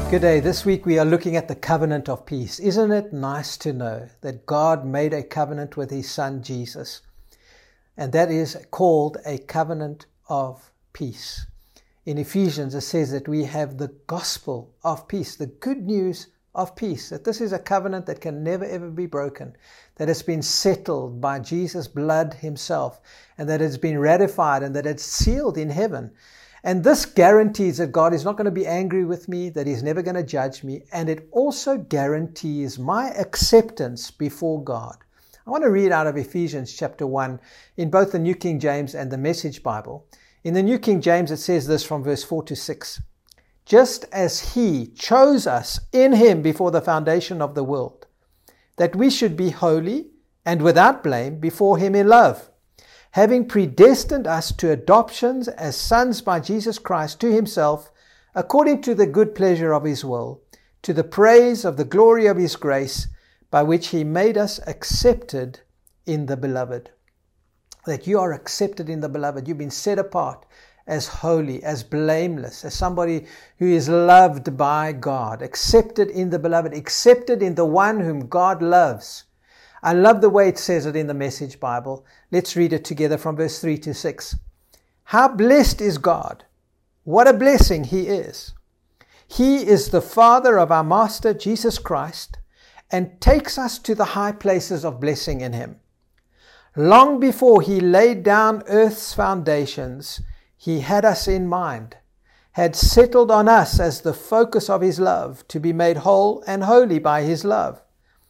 Good day. This week we are looking at the covenant of peace. Isn't it nice to know that God made a covenant with his son Jesus? And that is called a covenant of peace. In Ephesians it says that we have the gospel of peace, the good news of peace, that this is a covenant that can never ever be broken, that has been settled by Jesus' blood himself, and that it's been ratified and that it's sealed in heaven. And this guarantees that God is not going to be angry with me, that he's never going to judge me, and it also guarantees my acceptance before God. I want to read out of Ephesians chapter 1 in both the New King James and the Message Bible. In the New King James it says this from verse 4 to 6. Just as he chose us in him before the foundation of the world, that we should be holy and without blame before him in love, having predestined us to adoptions as sons by Jesus Christ to himself, according to the good pleasure of his will, to the praise of the glory of his grace, by which he made us accepted in the beloved. That you are accepted in the beloved. You've been set apart as holy, as blameless, as somebody who is loved by God, accepted in the beloved, accepted in the one whom God loves. I love the way it says it in the Message Bible. Let's read it together from verse 3 to 6. How blessed is God! What a blessing he is! He is the Father of our Master Jesus Christ and takes us to the high places of blessing in him. Long before he laid down earth's foundations, he had us in mind, had settled on us as the focus of his love, to be made whole and holy by his love.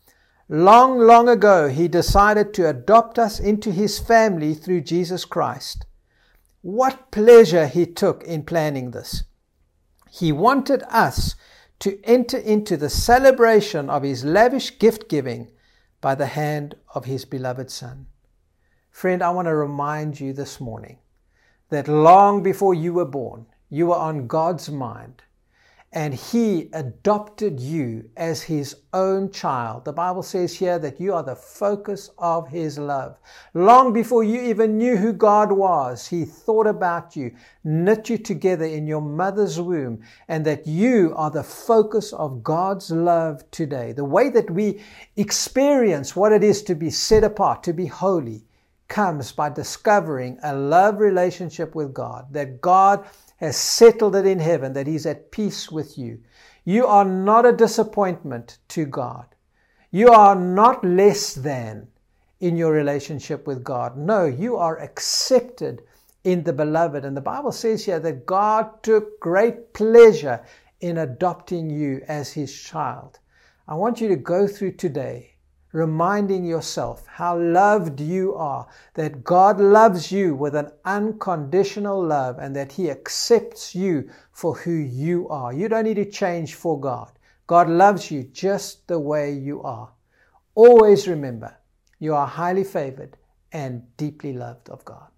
Long, long ago, he decided to adopt us into his family through Jesus Christ. What pleasure he took in planning this. He wanted us to enter into the celebration of his lavish gift-giving by the hand of his beloved Son. Friend, I want to remind you this morning that long before you were born, you were on God's mind. And he adopted you as his own child. The Bible says here that you are the focus of his love. Long before you even knew who God was, he thought about you, knit you together in your mother's womb, and that you are the focus of God's love today. The way that we experience what it is to be set apart, to be holy, comes by discovering a love relationship with God, that God has settled it in heaven, that he's at peace with you. You are not a disappointment to God. You are not less than in your relationship with God. No, you are accepted in the beloved. And the Bible says here that God took great pleasure in adopting you as his child. I want you to go through today reminding yourself how loved you are, that God loves you with an unconditional love, and that he accepts you for who you are. You don't need to change for God. God loves you just the way you are. Always remember, you are highly favored and deeply loved of God.